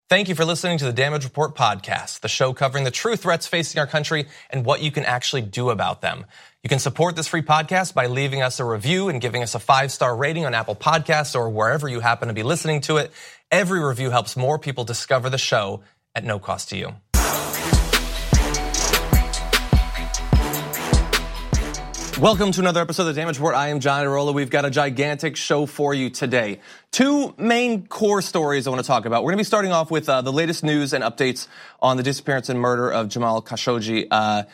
Thank you for listening to the Damage Report podcast, the show covering the true threats facing our country and what you can actually do about them. You can support this free podcast by leaving us a review and giving us a 5-star rating on Apple Podcasts or wherever you happen to be listening to it. Every review helps more people discover the show at no cost to you. Welcome to another episode of the Damage Report. I am John Irola. We've got a gigantic show for you today. Two main core stories I want to talk about. We're going to be starting off with the latest news and updates on the disappearance and murder of Jamal Khashoggi,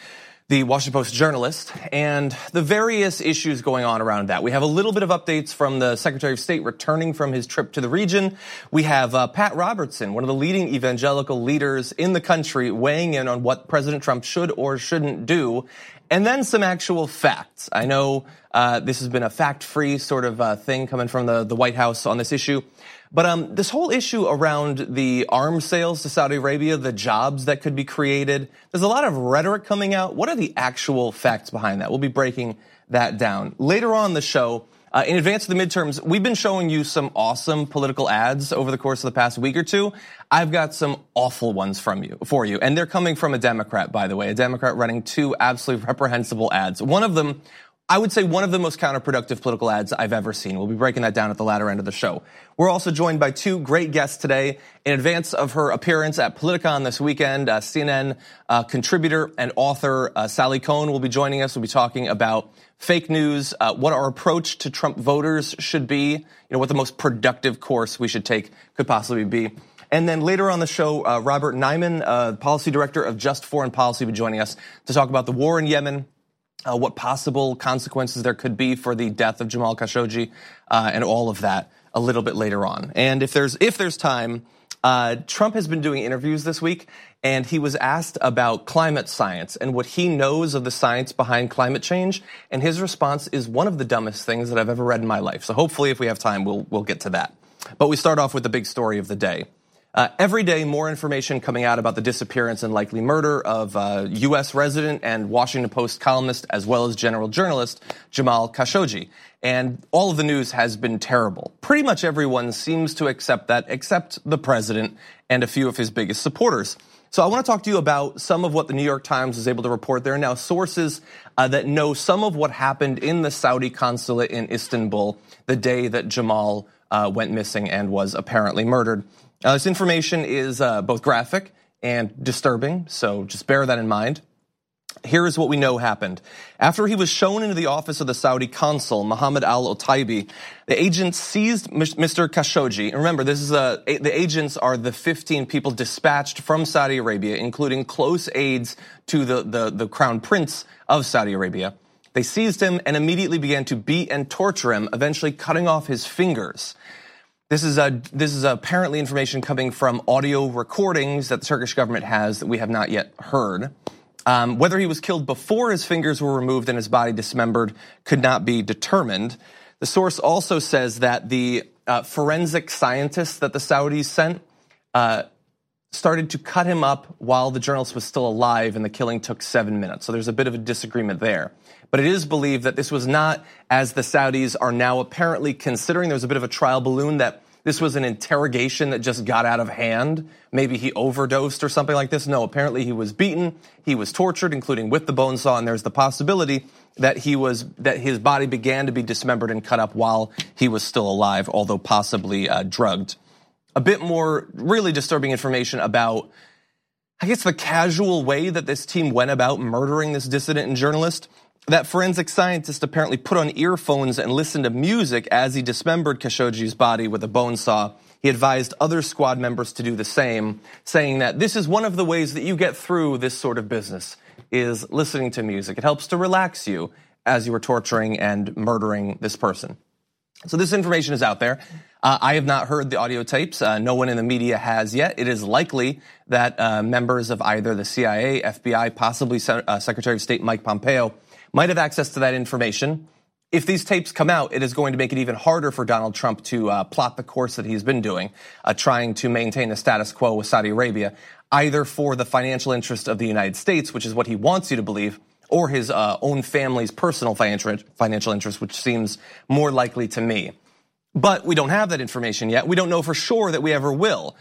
the Washington Post journalist, and the various issues going on around that. We have a little bit of updates from the Secretary of State returning from his trip to the region. We have Pat Robertson, one of the leading evangelical leaders in the country, weighing in on what President Trump should or shouldn't do. And then some actual facts. I know this has been a fact-free sort of thing coming from the White House on this issue. But this whole issue around the arms sales to Saudi Arabia, the jobs that could be created, there's a lot of rhetoric coming out. What are the actual facts behind that? We'll be breaking that down. Later on the show, in advance of the midterms, we've been showing you some awesome political ads over the course of the past week or two. I've got some awful ones for you, and they're coming from a Democrat, by the way, a Democrat running two absolutely reprehensible ads. One of them, I would say one of the most counterproductive political ads I've ever seen. We'll be breaking that down at the latter end of the show. We're also joined by two great guests today. In advance of her appearance at Politicon this weekend, CNN contributor and author Sally Kohn will be joining us. We'll be talking about fake news, what our approach to Trump voters should be, what the most productive course we should take could possibly be. And then later on the show, Robert Nyman, policy director of Just Foreign Policy, will be joining us to talk about the war in Yemen, what possible consequences there could be for the death of Jamal Khashoggi, and all of that a little bit later on. And if there's time, Trump has been doing interviews this week, and he was asked about climate science and what he knows of the science behind climate change, and his response is one of the dumbest things that I've ever read in my life. So hopefully, if we have time, we'll get to that. But we start off with the big story of the day. Every day, more information coming out about the disappearance and likely murder of U.S. resident and Washington Post columnist, as well as general journalist, Jamal Khashoggi. And all of the news has been terrible. Pretty much everyone seems to accept that, except the president and a few of his biggest supporters. So I want to talk to you about some of what the New York Times was able to report. There are now sources that know some of what happened in the Saudi consulate in Istanbul the day that Jamal went missing and was apparently murdered. This information is both graphic and disturbing, so just bear that in mind. Here is what we know happened. After he was shown into the office of the Saudi consul, Mohammed al-Otaibi, the agents seized Mr. Khashoggi. And remember, this is the agents are the 15 people dispatched from Saudi Arabia, including close aides to the crown prince of Saudi Arabia. They seized him and immediately began to beat and torture him, eventually cutting off his fingers. This is apparently information coming from audio recordings that the Turkish government has that we have not yet heard. Whether he was killed before his fingers were removed and his body dismembered could not be determined. The source also says that the forensic scientists that the Saudis sent started to cut him up while the journalist was still alive, and the killing took 7 minutes. So there's a bit of a disagreement there. But it is believed that this was not, as the Saudis are now apparently considering, there was a bit of a trial balloon that this was an interrogation that just got out of hand. Maybe he overdosed or something like this. No, apparently he was beaten, he was tortured, including with the bone saw, and there's the possibility that his body began to be dismembered and cut up while he was still alive, although possibly drugged. A bit more really disturbing information about, I guess, the casual way that this team went about murdering this dissident and journalist. That forensic scientist apparently put on earphones and listened to music as he dismembered Khashoggi's body with a bone saw. He advised other squad members to do the same, saying that this is one of the ways that you get through this sort of business, is listening to music. It helps to relax you as you are torturing and murdering this person. So this information is out there. I have not heard the audio tapes. No one in the media has yet. It is likely that members of either the CIA, FBI, possibly Secretary of State Mike Pompeo might have access to that information. If these tapes come out, it is going to make it even harder for Donald Trump to plot the course that he's been doing, trying to maintain the status quo with Saudi Arabia, either for the financial interest of the United States, which is what he wants you to believe, or his own family's personal financial interest, which seems more likely to me. But we don't have that information yet. We don't know for sure that we ever will.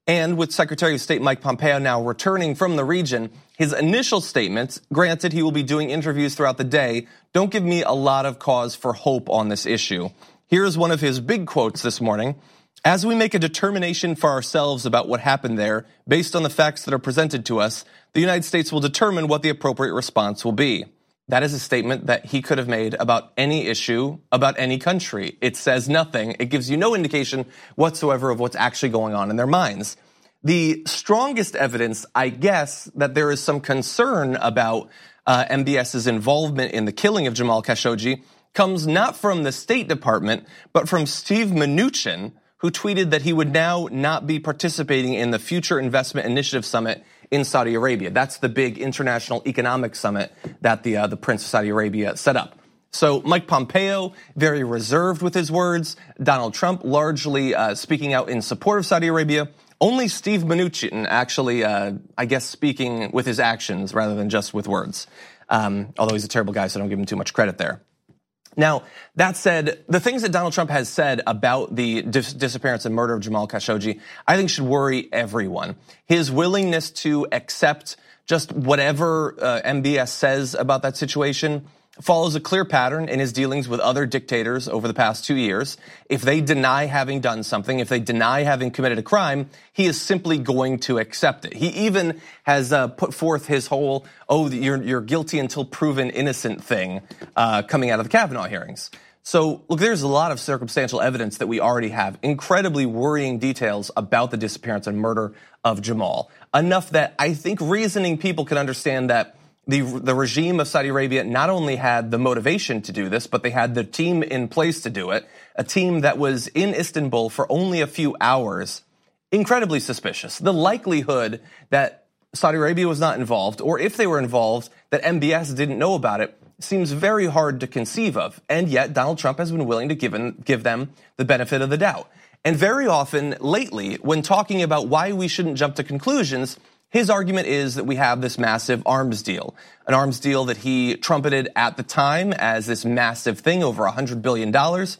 And with Secretary of State Mike Pompeo now returning from the region, his initial statements, granted he will be doing interviews throughout the day, don't give me a lot of cause for hope on this issue. Here's one of his big quotes this morning. As we make a determination for ourselves about what happened there, based on the facts that are presented to us, the United States will determine what the appropriate response will be. That is a statement that he could have made about any issue, about any country. It says nothing. It gives you no indication whatsoever of what's actually going on in their minds. The strongest evidence, I guess, that there is some concern about MBS's involvement in the killing of Jamal Khashoggi comes not from the State Department, but from Steve Mnuchin, who tweeted that he would now not be participating in the Future Investment Initiative Summit in Saudi Arabia. That's the big international economic summit that the Prince of Saudi Arabia set up. So Mike Pompeo, very reserved with his words. Donald Trump largely speaking out in support of Saudi Arabia. Only Steve Mnuchin actually, I guess, speaking with his actions rather than just with words. Although he's a terrible guy, so don't give him too much credit there. Now, that said, the things that Donald Trump has said about the disappearance and murder of Jamal Khashoggi, I think should worry everyone. His willingness to accept just whatever MBS says about that situation follows a clear pattern in his dealings with other dictators over the past 2 years. If they deny having done something, if they deny having committed a crime, he is simply going to accept it. He even has put forth his whole, you're guilty until proven innocent thing coming out of the Kavanaugh hearings. So, look, there's a lot of circumstantial evidence that we already have, incredibly worrying details about the disappearance and murder of Jamal. Enough that I think reasoning people can understand that the regime of Saudi Arabia not only had the motivation to do this, but they had the team in place to do it, a team that was in Istanbul for only a few hours. Incredibly suspicious. The likelihood that Saudi Arabia was not involved, or if they were involved, that MBS didn't know about it, seems very hard to conceive of. And yet Donald Trump has been willing to give them the benefit of the doubt. And very often lately, when talking about why we shouldn't jump to conclusions, his argument is that we have this massive arms deal, an arms deal that he trumpeted at the time as this massive thing, over $100 billion.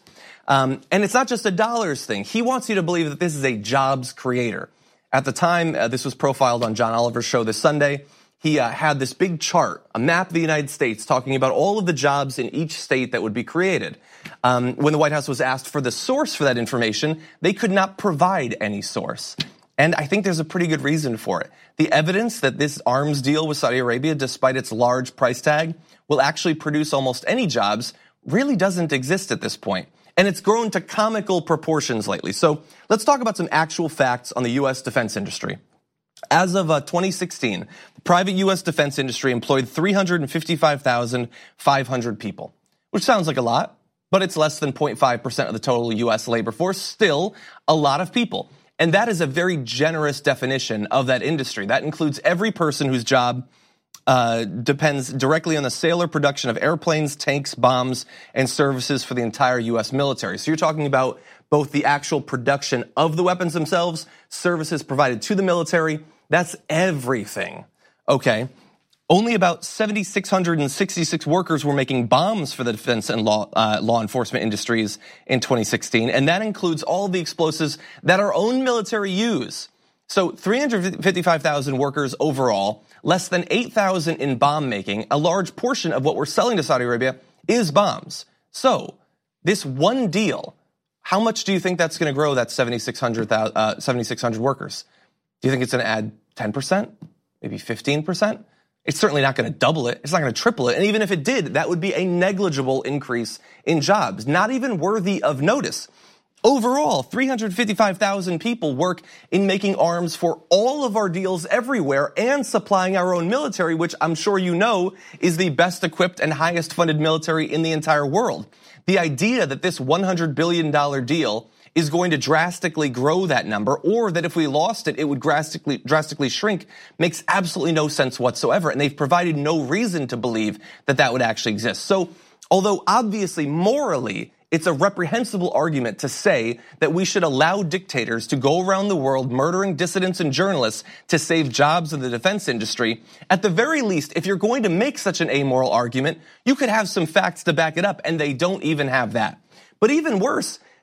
And it's not just a dollars thing. He wants you to believe that this is a jobs creator. At the time, this was profiled on John Oliver's show this Sunday. He had this big chart, a map of the United States, talking about all of the jobs in each state that would be created. When the White House was asked for the source for that information, they could not provide any source. And I think there's a pretty good reason for it. The evidence that this arms deal with Saudi Arabia, despite its large price tag, will actually produce almost any jobs really doesn't exist at this point. And it's grown to comical proportions lately. So let's talk about some actual facts on the U.S. defense industry. As of 2016, the private U.S. defense industry employed 355,500 people, which sounds like a lot, but it's less than 0.5% of the total U.S. labor force. Still a lot of people. And that is a very generous definition of that industry. That includes every person whose job depends directly on the sale or production of airplanes, tanks, bombs, and services for the entire U.S. military. So you're talking about both the actual production of the weapons themselves, services provided to the military. That's everything. Okay. Only about 7,666 workers were making bombs for the defense and law enforcement industries in 2016, and that includes all the explosives that our own military use. So 355,000 workers overall, less than 8,000 in bomb making. A large portion of what we're selling to Saudi Arabia is bombs. So this one deal, how much do you think that's going to grow that 7,600 workers? Do you think it's going to add 10%, maybe 15%? It's certainly not going to double it. It's not going to triple it. And even if it did, that would be a negligible increase in jobs, not even worthy of notice. Overall, 355,000 people work in making arms for all of our deals everywhere and supplying our own military, which I'm sure you know is the best equipped and highest funded military in the entire world. The idea that this $100 billion deal is going to drastically grow that number, or that if we lost it, it would drastically shrink, makes absolutely no sense whatsoever. And they've provided no reason to believe that that would actually exist. So, although obviously morally, it's a reprehensible argument to say that we should allow dictators to go around the world murdering dissidents and journalists to save jobs in the defense industry, at the very least, if you're going to make such an amoral argument, you could have some facts to back it up, and they don't even have that. But even worse,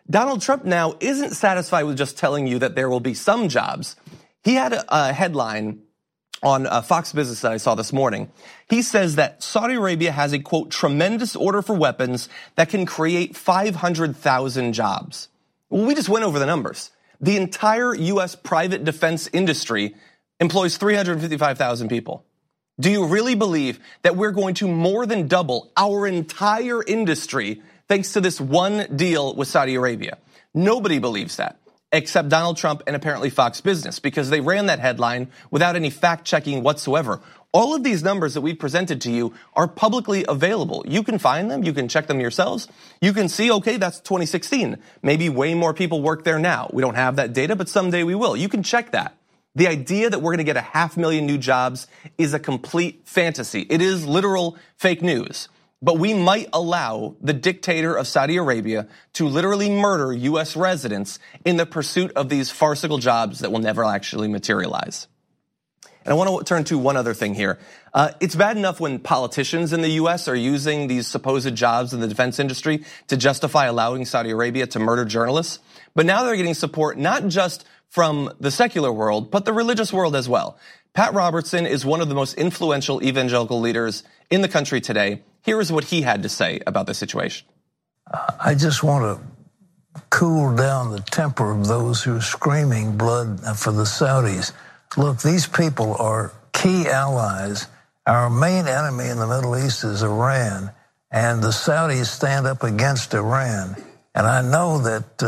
Donald Trump now isn't satisfied with just telling you that there will be some jobs. He had a headline on Fox Business that I saw this morning. He says that Saudi Arabia has a, quote, tremendous order for weapons that can create 500,000 jobs. Well, we just went over the numbers. The entire U.S. private defense industry employs 355,000 people. Do you really believe that we're going to more than double our entire industry thanks to this one deal with Saudi Arabia? Nobody believes that, except Donald Trump and apparently Fox Business, because they ran that headline without any fact-checking whatsoever. All of these numbers that we presented to you are publicly available. You can find them. You can check them yourselves. You can see, okay, that's 2016. Maybe way more people work there now. We don't have that data, but someday we will. You can check that. The idea that we're going to get 500,000 new jobs is a complete fantasy. It is literal fake news. But we might allow the dictator of Saudi Arabia to literally murder U.S. residents in the pursuit of these farcical jobs that will never actually materialize. And I want to turn to one other thing here. It's bad enough when politicians in the U.S. are using these supposed jobs in the defense industry to justify allowing Saudi Arabia to murder journalists. But now they're getting support not just from the secular world, but the religious world as well. Pat Robertson is one of the most influential evangelical leaders in the country today. Here is what he had to say about the situation. I just want to cool down the temper of those who are screaming blood for the Saudis. Look, these people are key allies. Our main enemy in the Middle East is Iran, and the Saudis stand up against Iran. And I know that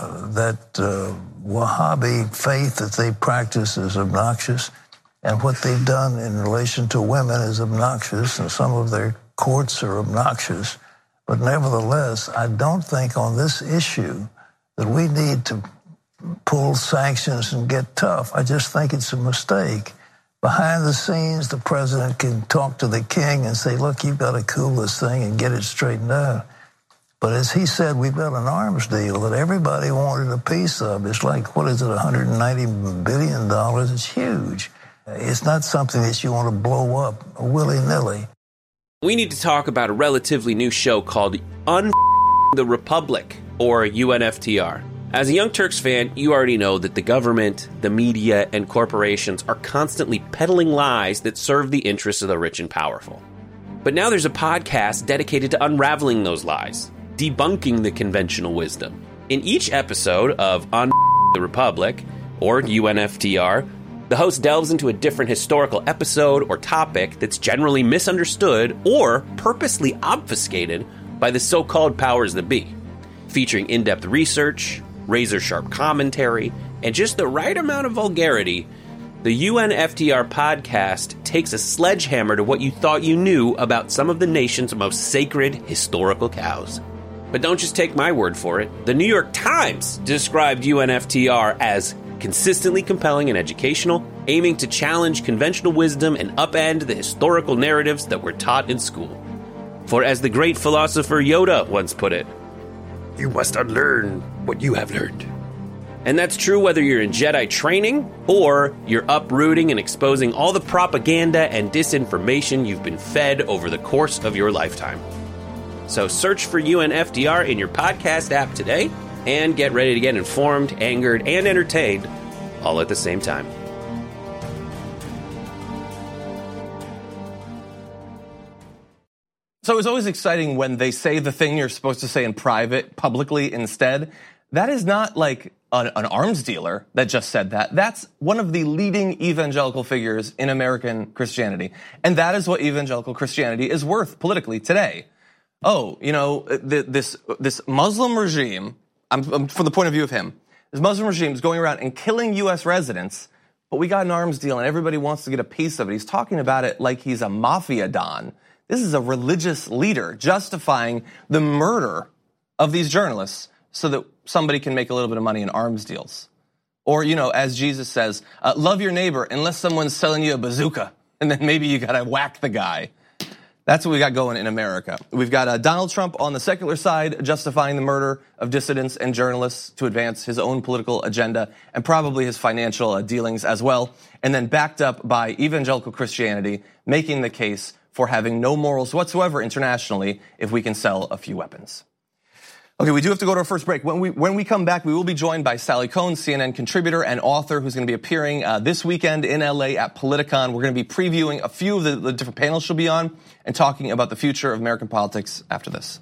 Wahhabi faith that they practice is obnoxious, and what they've done in relation to women is obnoxious, and some of their courts are obnoxious. But nevertheless, I don't think on this issue that we need to pull sanctions and get tough. I just think it's a mistake. Behind the scenes, the president can talk to the king and say, look, you've got to cool this thing and get it straightened out. But as he said, we've got an arms deal that everybody wanted a piece of. It's like, what is it, $190 billion? It's huge. It's not something that you want to blow up willy-nilly. We need to talk about a relatively new show called the Republic, or UNFTR. As a Young Turks fan, you already know that the government, the media, and corporations are constantly peddling lies that serve the interests of the rich and powerful. But now there's a podcast dedicated to unraveling those lies, debunking the conventional wisdom. In each episode of the Republic, or UNFTR, the host delves into a different historical episode or topic that's generally misunderstood or purposely obfuscated by the so-called powers that be, featuring in-depth research, razor-sharp commentary, and just the right amount of vulgarity. The UNFTR podcast takes a sledgehammer to what you thought you knew about some of the nation's most sacred historical cows. But don't just take my word for it. The New York Times described UNFTR as consistently compelling and educational, aiming to challenge conventional wisdom and upend the historical narratives that were taught in school. For as the great philosopher Yoda once put it, you must unlearn what you have learned. And that's true whether you're in Jedi training or you're uprooting and exposing all the propaganda and disinformation you've been fed over the course of your lifetime. So search for UNFTR in your podcast app today and get ready to get informed, angered, and entertained all at the same time. So it's always exciting when they say the thing you're supposed to say in private publicly instead. That is not like an arms dealer that just said that. That's one of the leading evangelical figures in American Christianity. And that is what evangelical Christianity is worth politically today. Oh, you know, this Muslim regime, I'm from the point of view of him, this Muslim regime is going around and killing U.S. residents, but we got an arms deal and everybody wants to get a piece of it. He's talking about it like he's a mafia don. This is a religious leader justifying the murder of these journalists so that somebody can make a little bit of money in arms deals. Or, you know, as Jesus says, love your neighbor unless someone's selling you a bazooka, and then maybe you gotta whack the guy. That's what we got going in America. We've got Donald Trump on the secular side justifying the murder of dissidents and journalists to advance his own political agenda and probably his financial dealings as well. And then backed up by evangelical Christianity making the case for having no morals whatsoever internationally if we can sell a few weapons. Okay, we do have to go to our first break. When we come back, we will be joined by Sally Kohn, CNN contributor and author, who's going to be appearing this weekend in LA at Politicon. We're going to be previewing a few of the different panels she'll be on and talking about the future of American politics after this.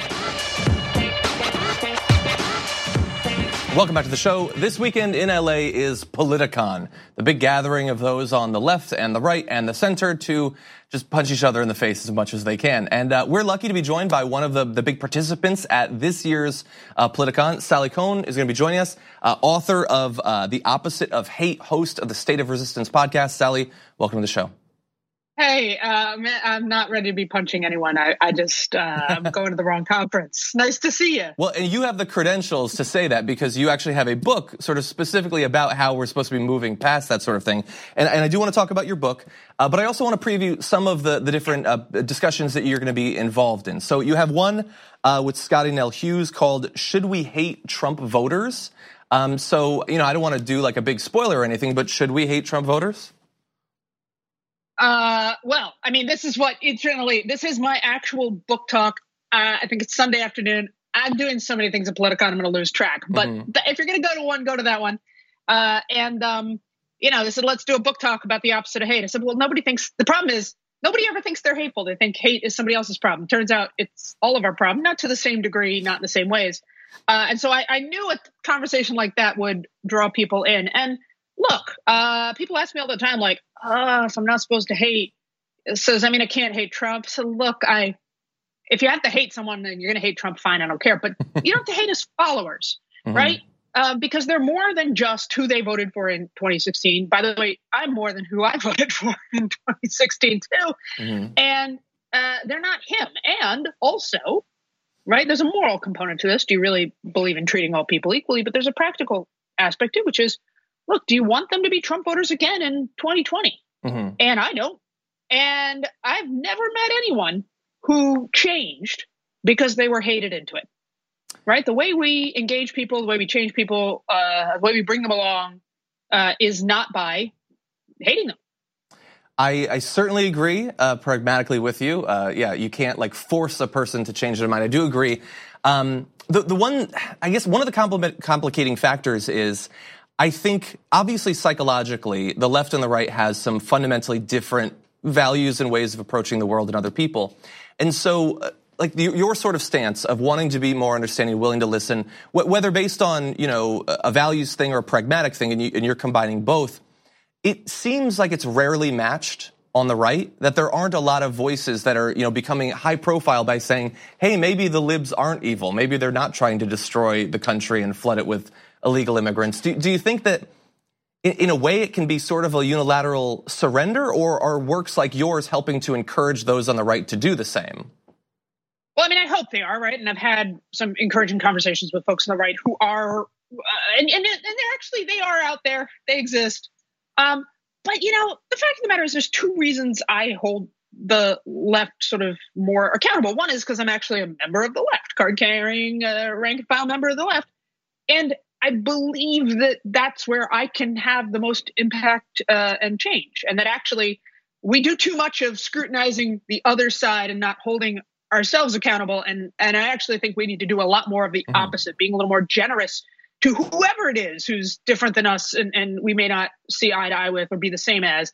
Welcome back to the show. This weekend in LA is Politicon, the big gathering of those on the left and the right and the center to just punch each other in the face as much as they can. And we're lucky to be joined by one of the big participants at this year's Politicon. Sally Kohn is going to be joining us, author of The Opposite of Hate, host of the State of Resistance podcast. Sally, welcome to the show. Hey, I'm not ready to be punching anyone. I'm going to the wrong conference. Nice to see you. Well, and you have the credentials to say that because you actually have a book sort of specifically about how we're supposed to be moving past that sort of thing. And I do want to talk about your book, but I also want to preview some of the different discussions that you're going to be involved in. So you have one with Scotty Nell Hughes called "Should We Hate Trump Voters?" So, you know, I don't want to do like a big spoiler or anything, but should we hate Trump voters? Well, I mean, this is my actual book talk. I think it's Sunday afternoon. I'm doing so many things at Politicon, I'm going to lose track. But if you're going to go to one, go to that one. You know, they said, let's do a book talk about the opposite of hate. I said, well, the problem is nobody ever thinks they're hateful. They think hate is somebody else's problem. Turns out it's all of our problem, not to the same degree, not in the same ways. And so I knew a conversation like that would draw people in. And look, people ask me all the time, like, if I'm not supposed to hate, so does that mean I can't hate Trump? So look, if you have to hate someone and you're going to hate Trump, fine, I don't care. But you don't have to hate his followers, right? Because they're more than just who they voted for in 2016. By the way, I'm more than who I voted for in 2016 too. And they're not him. And also, right, there's a moral component to this. Do you really believe in treating all people equally? But there's a practical aspect too, which is, look, do you want them to be Trump voters again in 2020? And I don't. And I've never met anyone who changed because they were hated into it, right? The way we engage people, the way we change people, the way we bring them along is not by hating them. I certainly agree pragmatically with you. Yeah, you can't like force a person to change their mind. I do agree. The one, I guess one of the complicating factors is I think obviously psychologically the left and the right has some fundamentally different values and ways of approaching the world and other people. And so like your sort of stance of wanting to be more understanding, willing to listen, whether based on, you know, a values thing or a pragmatic thing, and you're combining both, it seems like it's rarely matched on the right, that there aren't a lot of voices that are, you know, becoming high profile by saying, hey, maybe the libs aren't evil. Maybe they're not trying to destroy the country and flood it with illegal immigrants. Do you think that in a way it can be sort of a unilateral surrender, or are works like yours helping to encourage those on the right to do the same? Well, I mean, I hope they are, right? And I've had some encouraging conversations with folks on the right who are, and they're actually, they are out there. They exist. But, you know, the fact of the matter is there's two reasons I hold the left sort of more accountable. One is because I'm actually a member of the left, card-carrying, rank-and-file member of the left. And I believe that that's where I can have the most impact and change. And that actually we do too much of scrutinizing the other side and not holding ourselves accountable. And I actually think we need to do a lot more of the opposite, being a little more generous to whoever it is who's different than us and we may not see eye to eye with or be the same as,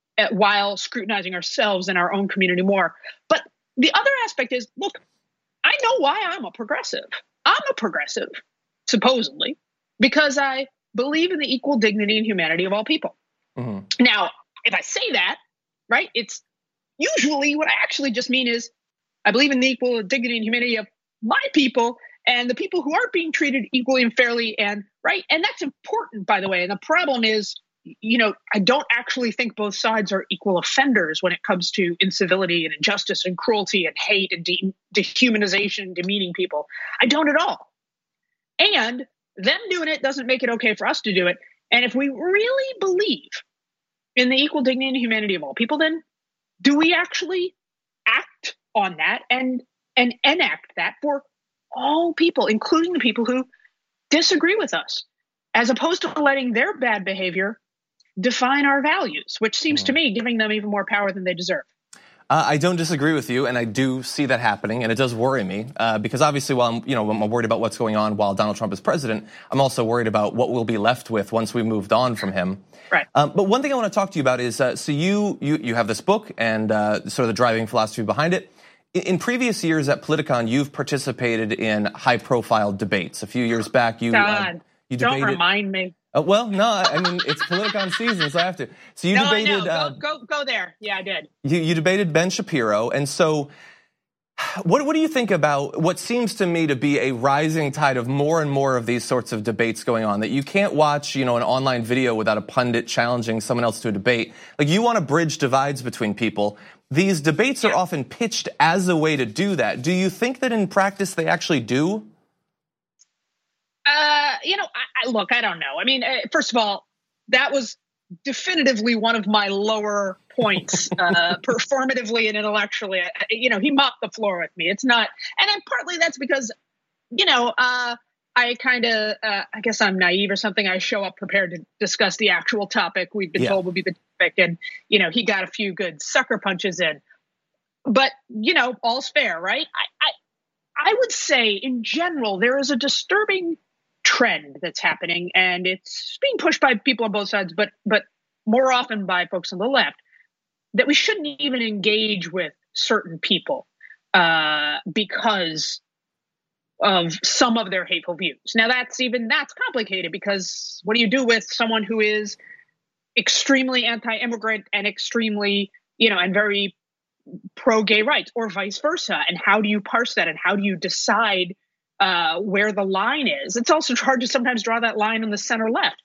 while scrutinizing ourselves and our own community more. But the other aspect is, look, I know why I'm a progressive. I'm a progressive, supposedly, because I believe in the equal dignity and humanity of all people. Now, if I say that, right, it's usually what I actually just mean is I believe in the equal dignity and humanity of my people and the people who aren't being treated equally and fairly, and right. And that's important, by the way. And the problem is, you know, I don't actually think both sides are equal offenders when it comes to incivility and injustice and cruelty and hate and dehumanization, demeaning people. I don't at all. And them doing it doesn't make it okay for us to do it. And if we really believe in the equal dignity and humanity of all people, then do we actually act on that and enact that for all people, including the people who disagree with us, as opposed to letting their bad behavior define our values, which seems to me giving them even more power than they deserve. I don't disagree with you, and I do see that happening, and it does worry me because obviously, while I'm worried about what's going on while Donald Trump is president, I'm also worried about what we'll be left with once we moved on from him. Right. But one thing I want to talk to you about is so you have this book and sort of the driving philosophy behind it. In previous years at Politicon, you've participated in high-profile debates. A few years back, you God, you don't debated. remind me. Well, no, I mean it's Politicon season, so I have to. So you debated. I know. Go there. Yeah, I did. You debated Ben Shapiro, and so what do you think about what seems to me to be a rising tide of more and more of these sorts of debates going on? That you can't watch, an online video without a pundit challenging someone else to a debate. Like you want to bridge divides between people. These debates are often pitched as a way to do that. Do you think that in practice they actually do? Look, I don't know. I mean, first of all, that was definitively one of my lower points, performatively and intellectually. He mopped the floor with me. It's not, and partly that's because, I guess I'm naive or something. I show up prepared to discuss the actual topic we've been told will be the topic, and he got a few good sucker punches in. But all's fair, right? I would say in general there is a disturbing trend that's happening, and it's being pushed by people on both sides, but more often by folks on the left, that we shouldn't even engage with certain people because of some of their hateful views. Now that's complicated, because what do you do with someone who is extremely anti-immigrant and extremely, and very pro-gay rights, or vice versa? And how do you parse that? And how do you decide where the line is? It's also hard to sometimes draw that line in the center left.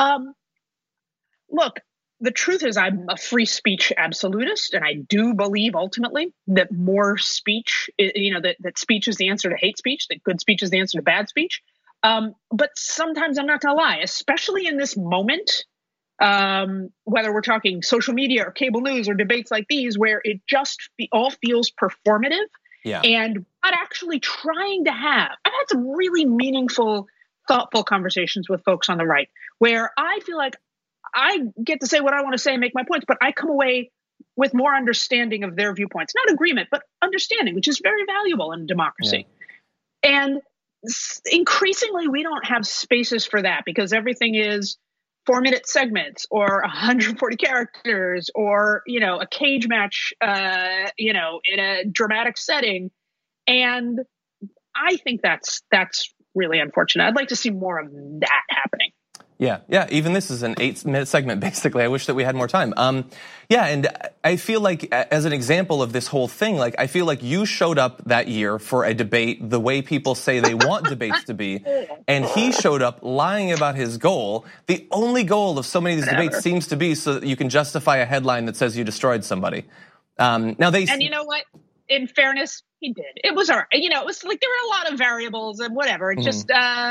Look, the truth is I'm a free speech absolutist, and I do believe ultimately that more speech, that speech is the answer to hate speech, that good speech is the answer to bad speech. But sometimes I'm not going to lie, especially in this moment, whether we're talking social media or cable news or debates like these, where it just all feels performative. Yeah. And not actually trying to have. I've had some really meaningful, thoughtful conversations with folks on the right where I feel like I get to say what I want to say and make my points, but I come away with more understanding of their viewpoints. Not agreement, but understanding, which is very valuable in democracy. Yeah. And increasingly, we don't have spaces for that because everything is 4-minute segments or 140 characters or, a cage match, in a dramatic setting. And I think that's really unfortunate. I'd like to see more of that happening. Yeah. Even this is an 8-minute segment, basically. I wish that we had more time. And I feel like, as an example of this whole thing, I feel like you showed up that year for a debate the way people say they want debates to be, and he showed up lying about his goal. The only goal of so many of these debates seems to be so that you can justify a headline that says you destroyed somebody. And you know what? In fairness, he did. It was all right. It was like there were a lot of variables and whatever. It just.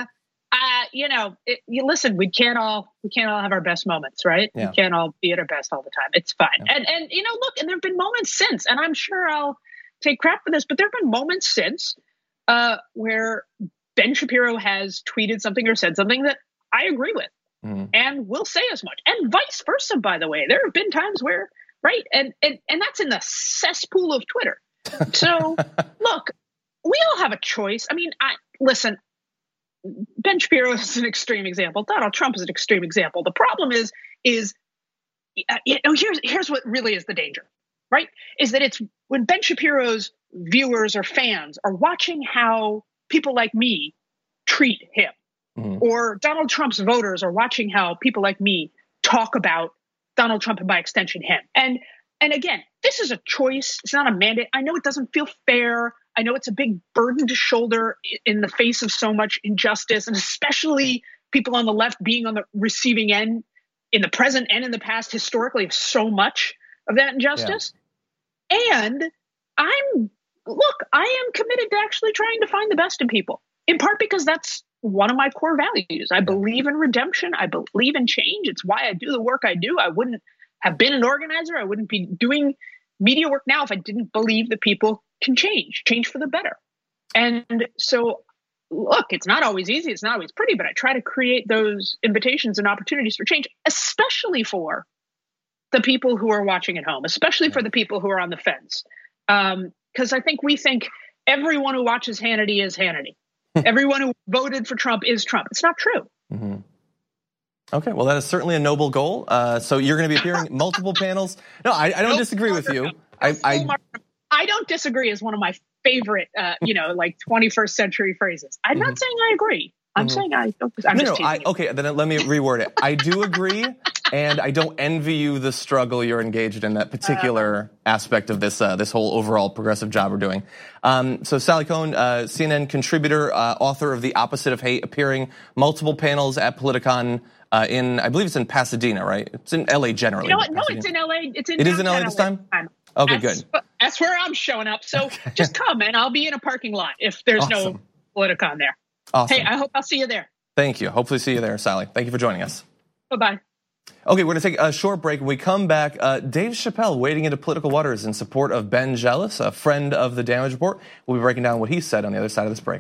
Listen, we can't all have our best moments, right? Yeah. We can't all be at our best all the time. It's fine. Yeah. And look, and there've been moments since, and I'm sure I'll take crap for this, but there've been moments since where Ben Shapiro has tweeted something or said something that I agree with and will say as much, and vice versa, by the way. There have been times where, right? And that's in the cesspool of Twitter. So look, we all have a choice. I mean, listen, Ben Shapiro is an extreme example. Donald Trump is an extreme example. The problem is here's what really is the danger, right? Is that it's when Ben Shapiro's viewers or fans are watching how people like me treat him, or Donald Trump's voters are watching how people like me talk about Donald Trump and by extension him. And again, this is a choice. It's not a mandate. I know it doesn't feel fair. I know it's a big burden to shoulder in the face of so much injustice, and especially people on the left being on the receiving end in the present and in the past historically of so much of that injustice. Yeah. And I am committed to actually trying to find the best in people, in part because that's one of my core values. I believe in redemption. I believe in change. It's why I do the work I do. I wouldn't have been an organizer. I wouldn't be doing media work now if I didn't believe that people can change for the better. And so, look, it's not always easy. It's not always pretty, but I try to create those invitations and opportunities for change, especially for the people who are watching at home, especially for the people who are on the fence. Because I think we think everyone who watches Hannity is Hannity. Everyone who voted for Trump is Trump. It's not true. Mm-hmm. Okay, well, that is certainly a noble goal. So you're going to be appearing in multiple panels. No, I don't disagree with you. I don't disagree is one of my favorite, like 21st century phrases. I'm not saying I agree. I'm saying I don't. Okay, then let me reword it. I do agree, and I don't envy you the struggle you're engaged in, that particular aspect of this whole overall progressive job we're doing. So Sally Kohn, CNN contributor, author of The Opposite of Hate, appearing multiple panels at Politicon I believe it's in Pasadena, right? It's in LA generally. You know what? No, it's in LA. It is in LA this time? Okay, good. That's where I'm showing up. So just come, and I'll be in a parking lot if there's no Politicon there. Awesome. Hey, I hope I'll see you there. Thank you. Hopefully see you there, Sally. Thank you for joining us. Bye-bye. Okay, we're going to take a short break. When we come back, Dave Chappelle wading into political waters in support of Ben Jealous, a friend of the Damage Report. We'll be breaking down what he said on the other side of this break.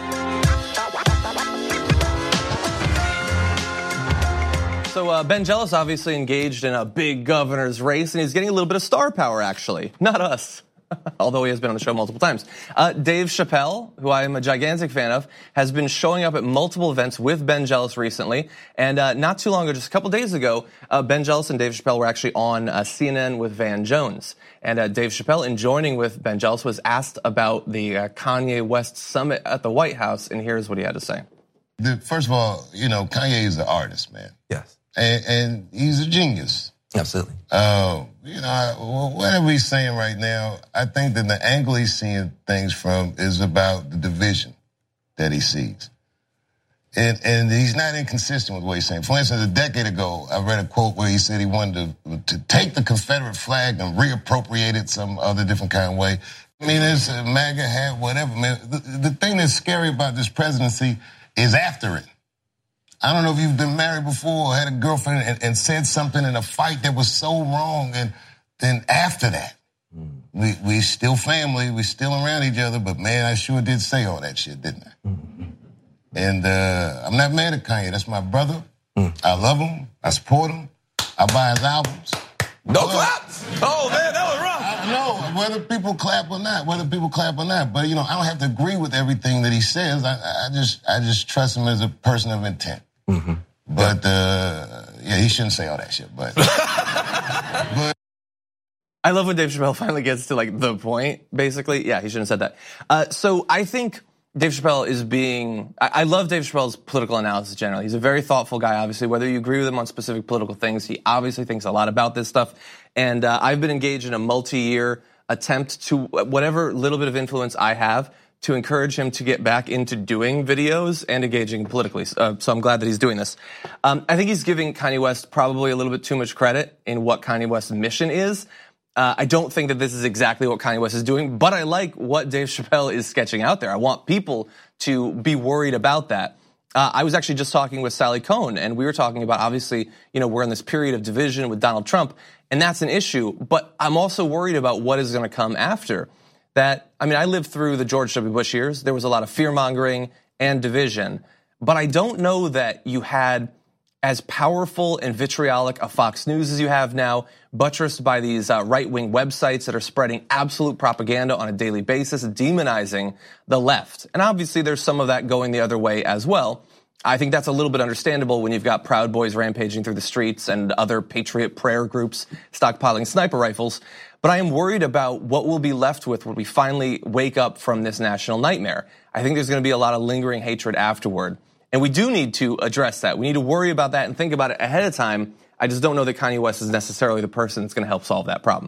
So Ben Jealous obviously engaged in a big governor's race, and he's getting a little bit of star power, actually. Not us. Although he has been on the show multiple times. Dave Chappelle, who I am a gigantic fan of, has been showing up at multiple events with Ben Jealous recently. And not too long ago, just a couple days ago, Ben Jealous and Dave Chappelle were actually on CNN with Van Jones. And Dave Chappelle, in joining with Ben Jealous, was asked about the Kanye West summit at the White House. And here's what he had to say. First of all, Kanye is an artist, man. Yes. And he's a genius. Absolutely. Whatever he's saying right now, I think that the angle he's seeing things from is about the division that he sees. And he's not inconsistent with what he's saying. For instance, a decade ago, I read a quote where he said he wanted to take the Confederate flag and reappropriate it some other different kind of way. I mean, it's a MAGA hat, whatever, man. The thing that's scary about this presidency is after it. I don't know if you've been married before or had a girlfriend and said something in a fight that was so wrong, and then after that, we still family, we still around each other, but man, I sure did say all that shit, didn't I? And I'm not mad at Kanye. That's my brother. I love him. I support him. I buy his albums. No claps! Oh man, that was rough. I know, whether people clap or not, But, I don't have to agree with everything that he says. I just trust him as a person of intent. Mm-hmm. But, he shouldn't say all that shit, but. I love when Dave Chappelle finally gets to the point, basically. Yeah, he shouldn't have said that. So I think Dave Chappelle is I love Dave Chappelle's political analysis generally. He's a very thoughtful guy, obviously. Whether you agree with him on specific political things, he obviously thinks a lot about this stuff. And I've been engaged in a multi-year attempt to, whatever little bit of influence I have, to encourage him to get back into doing videos and engaging politically. So I'm glad that he's doing this. I think he's giving Kanye West probably a little bit too much credit in what Kanye West's mission is. I don't think that this is exactly what Kanye West is doing, but I like what Dave Chappelle is sketching out there. I want people to be worried about that. I was actually just talking with Sally Kohn, and we were talking about, obviously, we're in this period of division with Donald Trump, and that's an issue. But I'm also worried about what is going to come after. I lived through the George W. Bush years. There was a lot of fear-mongering and division. But I don't know that you had as powerful and vitriolic a Fox News as you have now, buttressed by these right-wing websites that are spreading absolute propaganda on a daily basis, demonizing the left. And obviously there's some of that going the other way as well. I think that's a little bit understandable when you've got Proud Boys rampaging through the streets and other patriot prayer groups stockpiling sniper rifles. But I am worried about what we'll be left with when we finally wake up from this national nightmare. I think there's going to be a lot of lingering hatred afterward. And we do need to address that. We need to worry about that and think about it ahead of time. I just don't know that Kanye West is necessarily the person that's going to help solve that problem.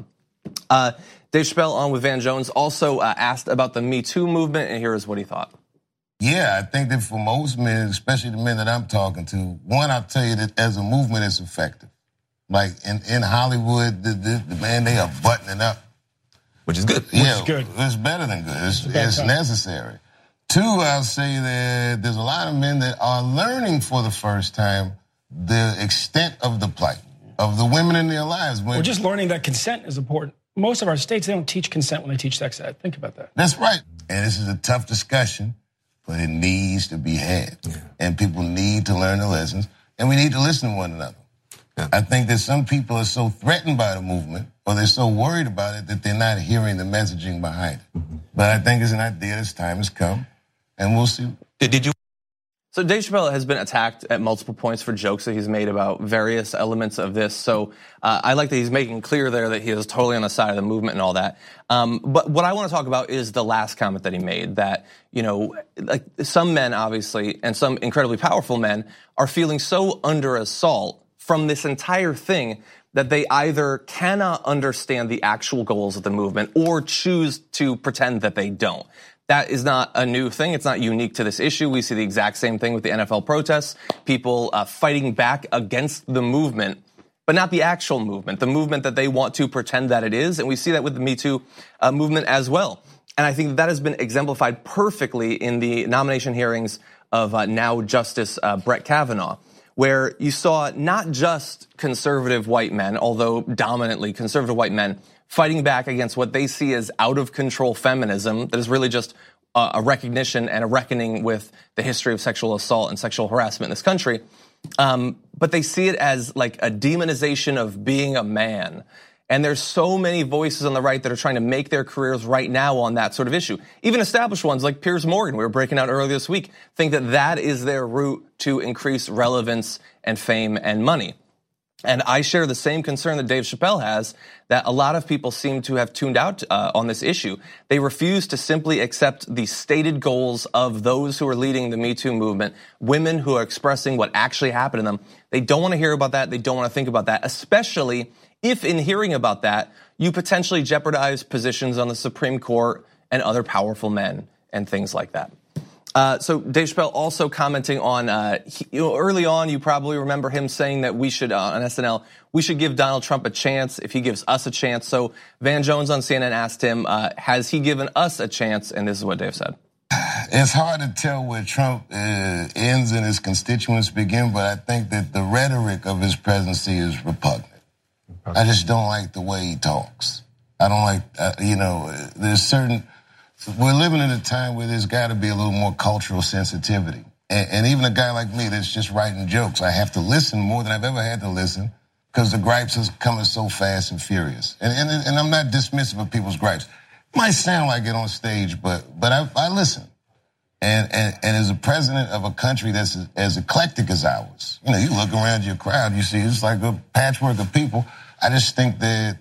Dave Chappelle on with Van Jones also asked about the Me Too movement, and here is what he thought. Yeah, I think that for most men, especially the men that I'm talking to, one, I'll tell you that as a movement, it's effective. Like in Hollywood, the man, they are buttoning up. Which is good. Yeah, it's better than good. It's necessary. Two, I'll say that there's a lot of men that are learning for the first time the extent of the plight of the women in their lives. We're just learning that consent is important. Most of our states, they don't teach consent when they teach sex ed. Think about that. That's right. And this is a tough discussion, but it needs to be had. Yeah. And people need to learn the lessons, and we need to listen to one another. I think that some people are so threatened by the movement, or they're so worried about it, that they're not hearing the messaging behind it. But I think it's an idea that's time has come, and we'll see. Did you? So Dave Chappelle has been attacked at multiple points for jokes that he's made about various elements of this. So I like that he's making clear there that he is totally on the side of the movement and all that. But what I want to talk about is the last comment that he made, that, you know, like some men, obviously, and some incredibly powerful men are feeling so under assault from this entire thing that they either cannot understand the actual goals of the movement or choose to pretend that they don't. That is not a new thing. It's not unique to this issue. We see the exact same thing with the NFL protests, people fighting back against the movement, but not the actual movement, the movement that they want to pretend that it is. And we see that with the Me Too movement as well. And I think that has been exemplified perfectly in the nomination hearings of now Justice Brett Kavanaugh, where you saw not just conservative white men, although dominantly conservative white men, fighting back against what they see as out-of-control feminism that is really just a recognition and a reckoning with the history of sexual assault and sexual harassment in this country. But they see it as like a demonization of being a man. And there's so many voices on the right that are trying to make their careers right now on that sort of issue. Even established ones like Piers Morgan, we were breaking out earlier this week, think that that is their route to increase relevance and fame and money. And I share the same concern that Dave Chappelle has, that a lot of people seem to have tuned out on this issue. They refuse to simply accept the stated goals of those who are leading the Me Too movement, women who are expressing what actually happened to them. They don't want to hear about that. They don't want to think about that, especially if in hearing about that, you potentially jeopardize positions on the Supreme Court and other powerful men and things like that. So Dave Chappelle also commenting on, early on, you probably remember him saying that we should, on SNL, we should give Donald Trump a chance if he gives us a chance. So Van Jones on CNN asked him, has he given us a chance? And this is what Dave said. It's hard to tell where Trump ends and his constituents begin, but I think that the rhetoric of his presidency is repugnant. I just don't like the way he talks. I don't like, there's certain... We're living in a time where there's got to be a little more cultural sensitivity. And even a guy like me that's just writing jokes, I have to listen more than I've ever had to listen because the gripes is coming so fast and furious. And I'm not dismissive of people's gripes. It might sound like it on stage, but I listen. And as a president of a country that's as eclectic as ours, you look around your crowd, you see it's like a patchwork of people. I just think that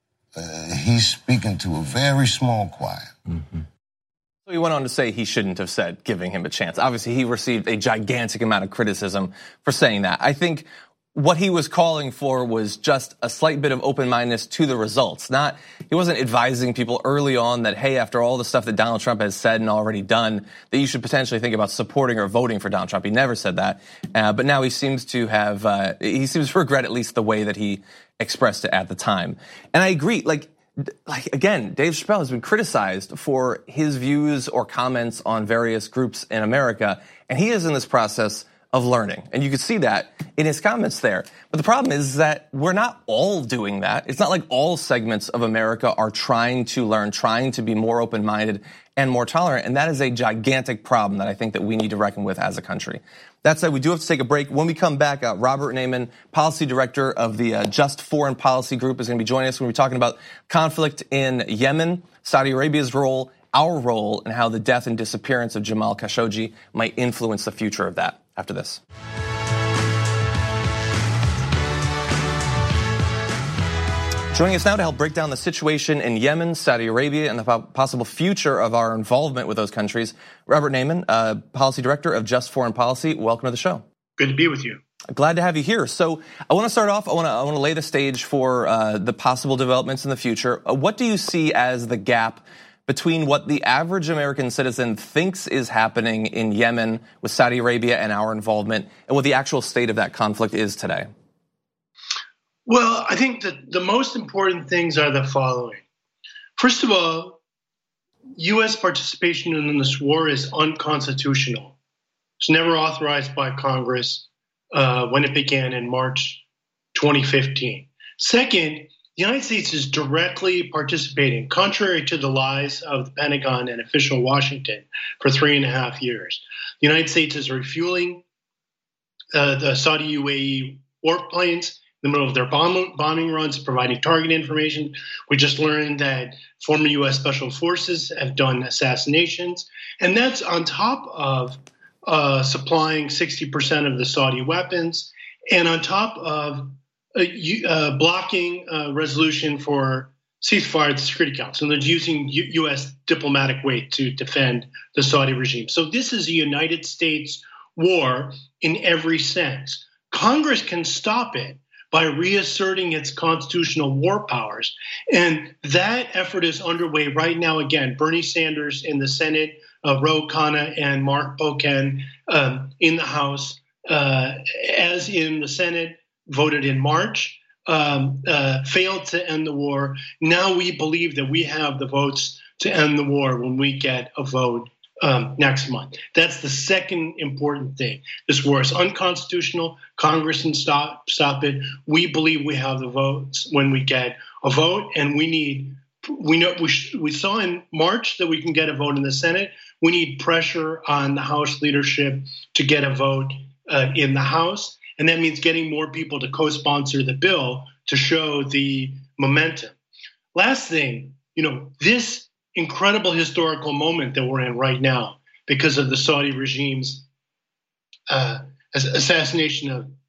he's speaking to a very small choir. Mm-hmm. So he went on to say he shouldn't have said giving him a chance. Obviously, he received a gigantic amount of criticism for saying that. I think what he was calling for was just a slight bit of open-mindedness to the results. He wasn't advising people early on that, hey, after all the stuff that Donald Trump has said and already done, that you should potentially think about supporting or voting for Donald Trump. He never said that. But now he seems to have, he seems to regret at least the way that he expressed it at the time. And I agree, like again, Dave Chappelle has been criticized for his views or comments on various groups in America, and he is in this process of learning. And you can see that in his comments there. But the problem is that we're not all doing that. It's not like all segments of America are trying to learn, trying to be more open-minded and more tolerant. And that is a gigantic problem that I think that we need to reckon with as a country. That said, we do have to take a break. When we come back, Robert Naiman, policy director of the Just Foreign Policy Group, is going to be joining us. We're going to be talking about conflict in Yemen, Saudi Arabia's role, our role, and how the death and disappearance of Jamal Khashoggi might influence the future of that. After this. Joining us now to help break down the situation in Yemen, Saudi Arabia, and the possible future of our involvement with those countries, Robert Naiman, Policy Director of Just Foreign Policy. Welcome to the show. Good to be with you. Glad to have you here. So I want to start off, I want to lay the stage for the possible developments in the future. What do you see as the gap between what the average American citizen thinks is happening in Yemen with Saudi Arabia and our involvement, and what the actual state of that conflict is today? Well, I think that the most important things are the following. First of all, U.S. participation in this war is unconstitutional. It's never authorized by Congress when it began in March 2015. Second, the United States is directly participating, contrary to the lies of the Pentagon and official Washington, for 3.5 years. The United States is refueling the Saudi UAE warplanes the middle of their bombing runs, providing target information. We just learned that former U.S. Special Forces have done assassinations. And that's on top of supplying 60% of the Saudi weapons, and on top of blocking resolution for ceasefire at the Security Council. And they're using U.S. diplomatic weight to defend the Saudi regime. So this is a United States war in every sense. Congress can stop it by reasserting its constitutional war powers. And that effort is underway right now. Again, Bernie Sanders in the Senate, Ro Khanna and Mark Pocan in the House, as in the Senate, voted in March, failed to end the war. Now we believe that we have the votes to end the war when we get a vote next month. That's the second important thing. This war is unconstitutional. Congress can stop it. We believe we have the votes when we get a vote, and we saw in March that we can get a vote in the Senate. We need pressure on the House leadership to get a vote in the House, and that means getting more people to co-sponsor the bill to show the momentum. Last thing, this incredible historical moment that we're in right now because of the Saudi regime's assassination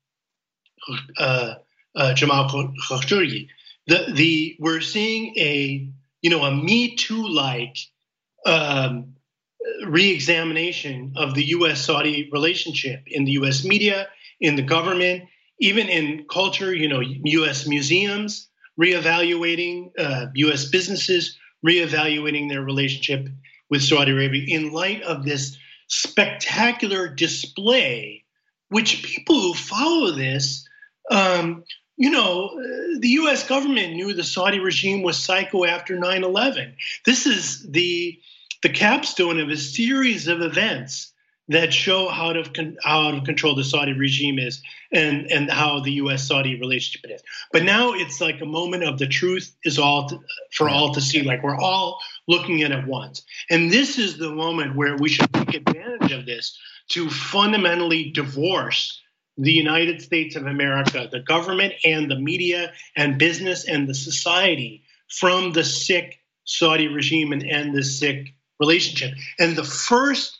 of Jamal Khashoggi. We're seeing a Me Too-like re-examination of the U.S.-Saudi relationship in the U.S. media, in the government, even in culture. U.S. museums reevaluating, U.S. businesses reevaluating their relationship with Saudi Arabia in light of this spectacular display, which people who follow this, the U.S. government knew the Saudi regime was psycho after 9/11. This is the capstone of a series of events that show how out of control the Saudi regime is and how the U.S.-Saudi relationship is. But now it's like a moment of the truth is for all to see, like we're all looking at it once. And this is the moment where we should take advantage of this to fundamentally divorce the United States of America, the government and the media and business and the society from the sick Saudi regime and end this sick relationship. And the first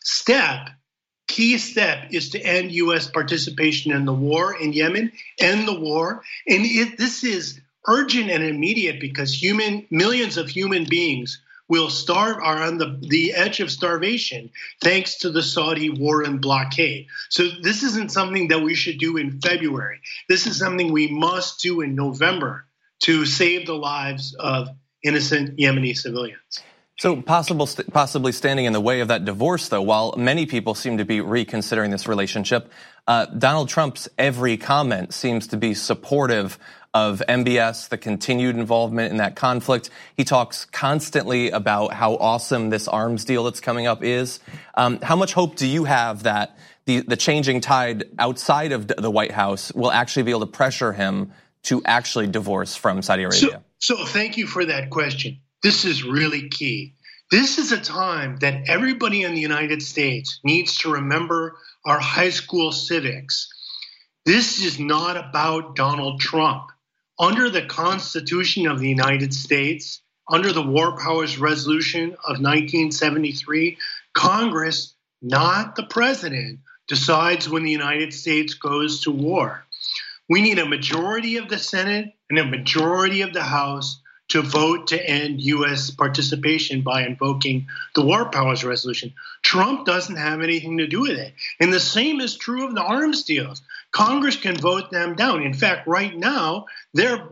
key step is to end U.S. participation in the war in Yemen, end the war. And this is urgent and immediate because millions of human beings will are on the edge of starvation thanks to the Saudi war and blockade. So this isn't something that we should do in February. This is something we must do in November to save the lives of innocent Yemeni civilians. So possibly standing in the way of that divorce, though, while many people seem to be reconsidering this relationship, Donald Trump's every comment seems to be supportive of MBS, the continued involvement in that conflict. He talks constantly about how awesome this arms deal that's coming up is. How much hope do you have that the changing tide outside of the White House will actually be able to pressure him to actually divorce from Saudi Arabia? So thank you for that question. This is really key. This is a time that everybody in the United States needs to remember our high school civics. This is not about Donald Trump. Under the Constitution of the United States, under the War Powers Resolution of 1973, Congress, not the president, decides when the United States goes to war. We need a majority of the Senate and a majority of the House to vote to end U.S. participation by invoking the War Powers Resolution. Trump doesn't have anything to do with it. And the same is true of the arms deals. Congress can vote them down. In fact, right now, the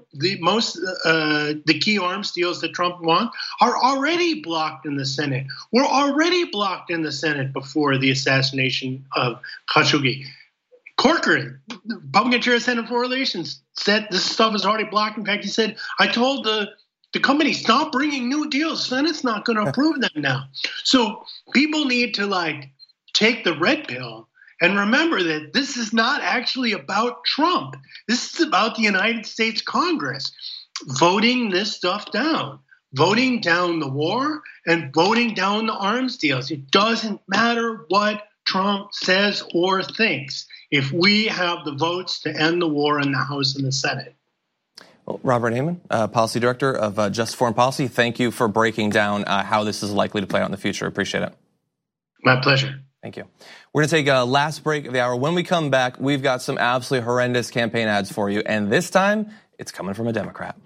key arms deals that Trump wants are already blocked in the Senate. We're already blocked in the Senate before the assassination of Khashoggi. Corcoran, Republican chair of Senate Foreign Relations, said this stuff is already blocked. In fact, he said, I told the company, stop bringing new deals. Senate's not going to approve them now. So people need to take the red pill and remember that this is not actually about Trump. This is about the United States Congress voting this stuff down, voting down the war and voting down the arms deals. It doesn't matter what Trump says or thinks. if we have the votes to end the war in the House and the Senate. Well, Robert Heyman, Policy Director of Just Foreign Policy, thank you for breaking down how this is likely to play out in the future. Appreciate it. My pleasure. Thank you. We're going to take a last break of the hour. When we come back, we've got some absolutely horrendous campaign ads for you. And this time, it's coming from a Democrat.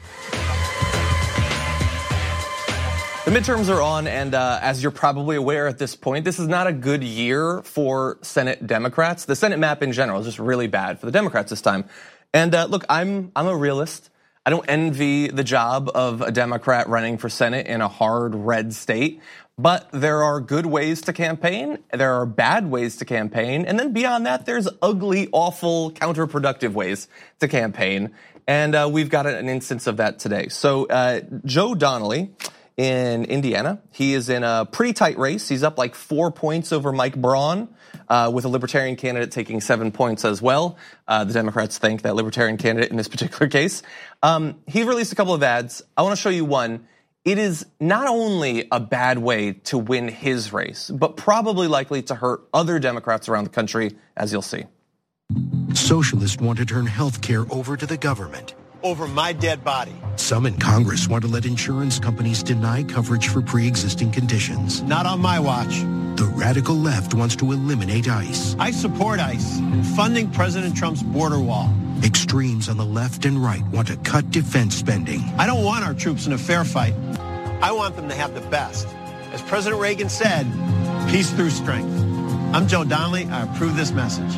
The midterms are on, and as you're probably aware at this point, this is not a good year for Senate Democrats. The Senate map in general is just really bad for the Democrats this time. And look, I'm a realist. I don't envy the job of a Democrat running for Senate in a hard red state. But there are good ways to campaign, there are bad ways to campaign, and then beyond that, there's ugly, awful, counterproductive ways to campaign. And we've got an instance of that today. So Joe Donnelly in Indiana, he is in a pretty tight race. He's up like 4 points over Mike Braun, with a Libertarian candidate taking 7 points as well. The Democrats thank that Libertarian candidate in this particular case. He released a couple of ads. I want to show you one. It is not only a bad way to win his race, but probably likely to hurt other Democrats around the country, as you'll see. Socialists want to turn health care over to the government. Over my dead body. Some in Congress want to let insurance companies deny coverage for pre-existing conditions. Not on my watch. The radical left wants to eliminate ICE. I support ICE in funding President Trump's border wall. Extremes on the left and right want to cut defense spending. I don't want our troops in a fair fight. I want them to have the best. As President Reagan said, peace through strength. I'm Joe Donnelly. I approve this message.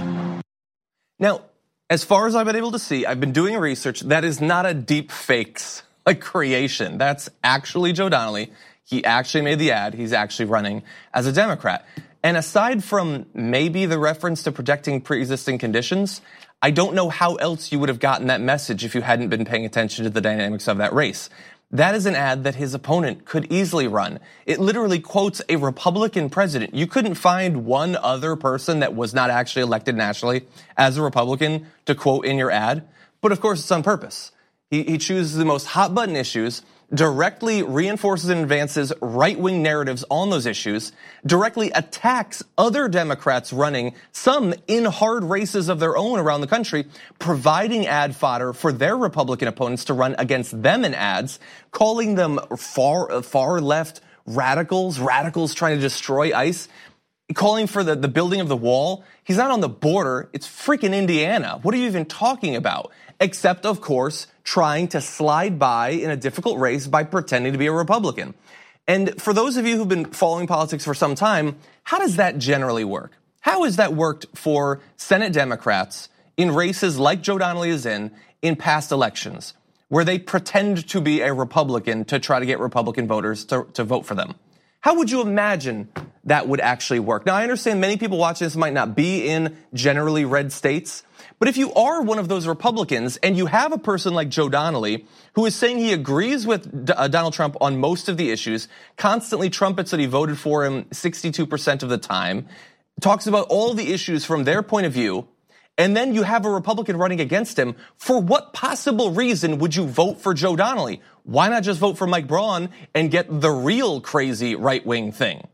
Now, as far as I've been able to see, I've been doing research. That is not a deep fakes like creation. That's actually Joe Donnelly. He actually made the ad. He's actually running as a Democrat. And aside from maybe the reference to protecting pre-existing conditions, I don't know how else you would have gotten that message if you hadn't been paying attention to the dynamics of that race. That is an ad that his opponent could easily run. It literally quotes a Republican president. You couldn't find one other person that was not actually elected nationally as a Republican to quote in your ad. But of course, it's on purpose. He chooses the most hot button issues, directly reinforces and advances right-wing narratives on those issues, directly attacks other Democrats running, some in hard races of their own around the country, providing ad fodder for their Republican opponents to run against them in ads, calling them far left radicals trying to destroy ICE, calling for the building of the wall. He's not on the border. It's freaking Indiana. What are you even talking about? Except, of course, trying to slide by in a difficult race by pretending to be a Republican. And for those of you who've been following politics for some time, how does that generally work? How has that worked for Senate Democrats in races like Joe Donnelly is in past elections, where they pretend to be a Republican to try to get Republican voters to vote for them? How would you imagine that would actually work? Now, I understand many people watching this might not be in generally red states, but if you are one of those Republicans and you have a person like Joe Donnelly who is saying he agrees with Donald Trump on most of the issues, constantly trumpets that he voted for him 62% of the time, talks about all the issues from their point of view, and then you have a Republican running against him, for what possible reason would you vote for Joe Donnelly? Why not just vote for Mike Braun and get the real crazy right-wing thing?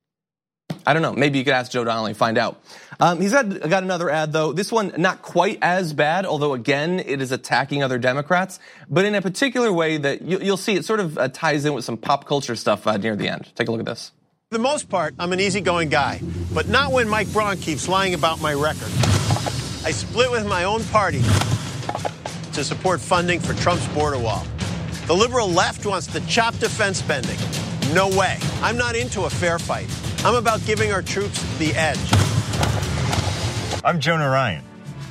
I don't know. Maybe you could ask Joe Donnelly and find out. He's got another ad, though. This one, not quite as bad, although, again, it is attacking other Democrats, but in a particular way that you'll see it sort of ties in with some pop culture stuff near the end. Take a look at this. For the most part, I'm an easygoing guy, but not when Mike Braun keeps lying about my record. I split with my own party to support funding for Trump's border wall. The liberal left wants to chop defense spending. No way. I'm not into a fair fight. I'm about giving our troops the edge. I'm Jonah Ryan.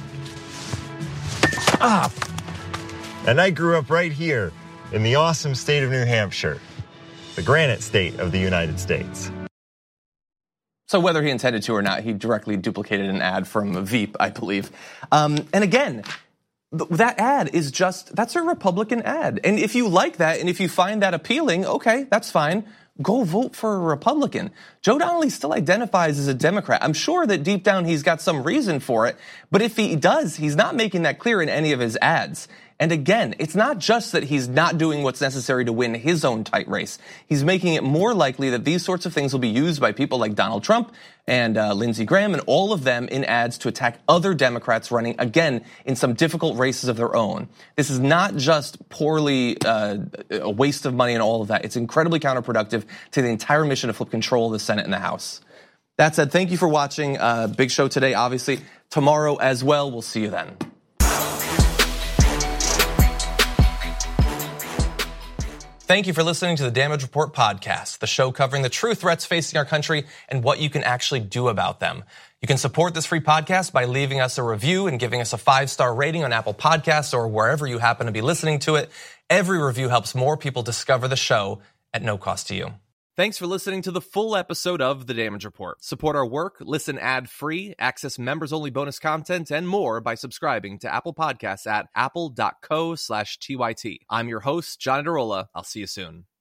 And I grew up right here in the awesome state of New Hampshire, the granite state of the United States. So whether he intended to or not, he directly duplicated an ad from Veep, I believe. And again, that ad is that's a Republican ad. And if you like that and if you find that appealing, okay, that's fine. Go vote for a Republican. Joe Donnelly still identifies as a Democrat. I'm sure that deep down he's got some reason for it, but if he does, he's not making that clear in any of his ads. And again, it's not just that he's not doing what's necessary to win his own tight race. He's making it more likely that these sorts of things will be used by people like Donald Trump and Lindsey Graham and all of them in ads to attack other Democrats running, again, in some difficult races of their own. This is not just poorly a waste of money and all of that. It's incredibly counterproductive to the entire mission to flip control of the Senate and the House. That said, thank you for watching. Big show today, obviously. Tomorrow as well. We'll see you then. Thank you for listening to the Damage Report podcast, the show covering the true threats facing our country and what you can actually do about them. You can support this free podcast by leaving us a review and giving us a 5-star rating on Apple Podcasts or wherever you happen to be listening to it. Every review helps more people discover the show at no cost to you. Thanks for listening to the full episode of The Damage Report. Support our work, listen ad-free, access members-only bonus content, and more by subscribing to Apple Podcasts at apple.co/TYT. I'm your host, John Iadarola. I'll see you soon.